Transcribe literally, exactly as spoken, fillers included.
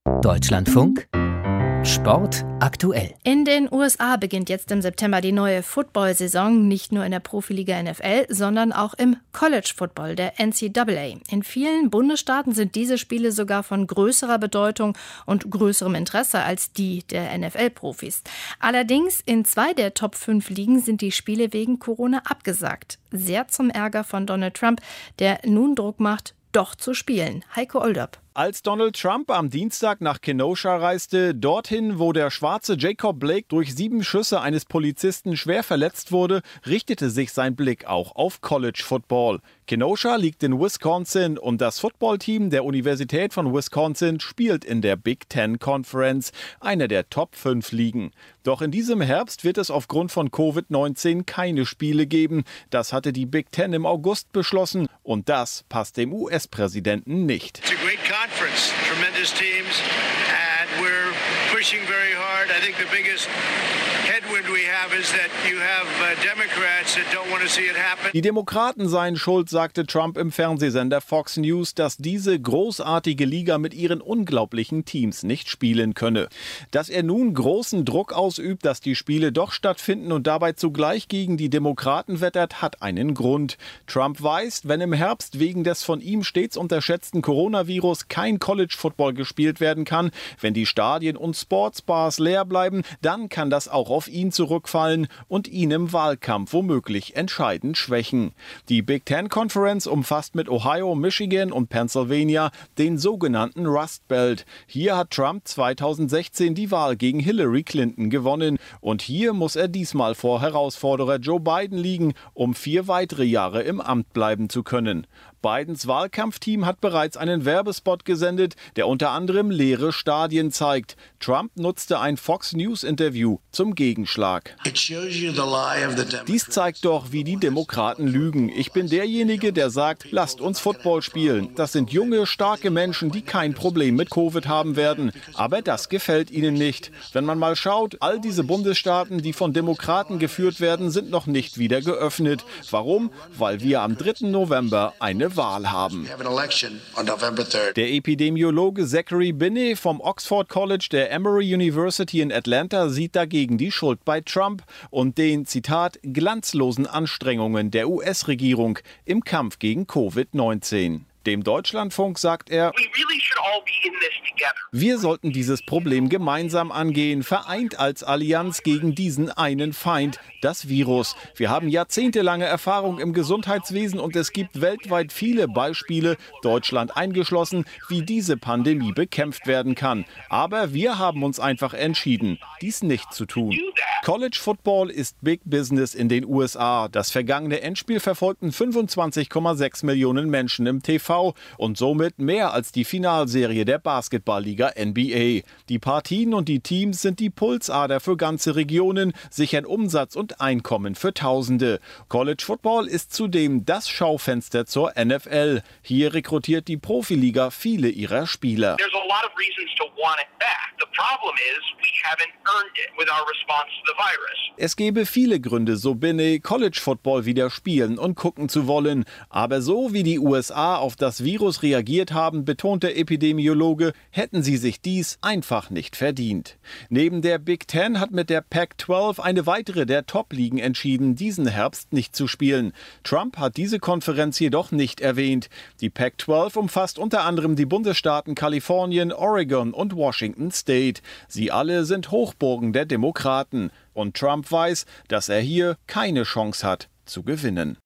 Deutschlandfunk Sport aktuell. In den U S A beginnt jetzt im September die neue Football-Saison, nicht nur in der Profiliga N F L, sondern auch im College-Football, der N C double A. In vielen Bundesstaaten sind diese Spiele sogar von größerer Bedeutung und größerem Interesse als die der N F L-Profis. Allerdings in zwei der Top fünf Ligen sind die Spiele wegen Corona abgesagt. Sehr zum Ärger von Donald Trump, der nun Druck macht, doch zu spielen. Heiko Olderb. Als Donald Trump am Dienstag nach Kenosha reiste, dorthin, wo der schwarze Jacob Blake durch sieben Schüsse eines Polizisten schwer verletzt wurde, richtete sich sein Blick auch auf College Football. Kenosha liegt in Wisconsin und das Footballteam der Universität von Wisconsin spielt in der Big Ten Conference, einer der Top fünf Ligen. Doch in diesem Herbst wird es aufgrund von Covid neunzehn keine Spiele geben. Das hatte die Big Ten im August beschlossen und das passt dem U S-Präsidenten nicht. Conference, tremendous teams, and we're pushing very hard. I think the biggest headwind we have is that you have uh, Democrats that don't want to see it happen. Die Demokraten seien schuld, sagte Trump im Fernsehsender Fox News, dass diese großartige Liga mit ihren unglaublichen Teams nicht spielen könne. Dass er nun großen Druck ausübt, dass die Spiele doch stattfinden und dabei zugleich gegen die Demokraten wettert, hat einen Grund. Trump weiß, wenn im Herbst wegen des von ihm stets unterschätzten Coronavirus kein College-Football gespielt werden kann, wenn die Stadien und Sportsbars leer bleiben, dann kann das auch auf ihn zurückfallen und ihn im Wahlkampf womöglich entscheidend schwächen. Die Big Ten Conference umfasst mit Ohio, Michigan und Pennsylvania den sogenannten Rust Belt. Hier hat Trump zweitausendsechzehn die Wahl gegen Hillary Clinton gewonnen und hier muss er diesmal vor Herausforderer Joe Biden liegen, um vier weitere Jahre im Amt bleiben zu können. Bidens Wahlkampfteam hat bereits einen Werbespot gesendet, der unter anderem leere Stadien zeigt. Trump nutzte ein Fox News-Interview zum Gegenschlag. Dies zeigt doch, wie die Demokraten lügen. Ich bin derjenige, der sagt, lasst uns Football spielen. Das sind junge, starke Menschen, die kein Problem mit Covid haben werden. Aber das gefällt ihnen nicht. Wenn man mal schaut, all diese Bundesstaaten, die von Demokraten geführt werden, sind noch nicht wieder geöffnet. Warum? Weil wir am dritten November eine Wahl haben. Der Epidemiologe Zachary Binney vom Oxford College der Emory University in Atlanta sieht dagegen die Schuld bei Trump und den, Zitat, glanzlosen Anstrengungen der U S-Regierung im Kampf gegen Covid neunzehn. Dem Deutschlandfunk sagt er, wir sollten dieses Problem gemeinsam angehen, vereint als Allianz gegen diesen einen Feind, das Virus. Wir haben jahrzehntelange Erfahrung im Gesundheitswesen und es gibt weltweit viele Beispiele, Deutschland eingeschlossen, wie diese Pandemie bekämpft werden kann. Aber wir haben uns einfach entschieden, dies nicht zu tun. College Football ist Big Business in den U S A. Das vergangene Endspiel verfolgten fünfundzwanzig Komma sechs Millionen Menschen im T V und somit mehr als die Finalserie der Basketballliga N B A. Die Partien und die Teams sind die Pulsader für ganze Regionen, sichern Umsatz und Einkommen für Tausende. College Football ist zudem das Schaufenster zur N F L. Hier rekrutiert die Profiliga viele ihrer Spieler. Es gebe viele Gründe, so Binney, College Football wieder spielen und gucken zu wollen. Aber so wie die U S A auf das Virus reagiert haben, betont der Epidemiologe, hätten sie sich dies einfach nicht verdient. Neben der Big Ten hat mit der Pac zwölf eine weitere der Top-Ligen entschieden, diesen Herbst nicht zu spielen. Trump hat diese Konferenz jedoch nicht erwähnt. Die Pac zwölf umfasst unter anderem die Bundesstaaten Kalifornien, Oregon und Washington State. Sie alle sind Hochburgen der Demokraten. Und Trump weiß, dass er hier keine Chance hat zu gewinnen.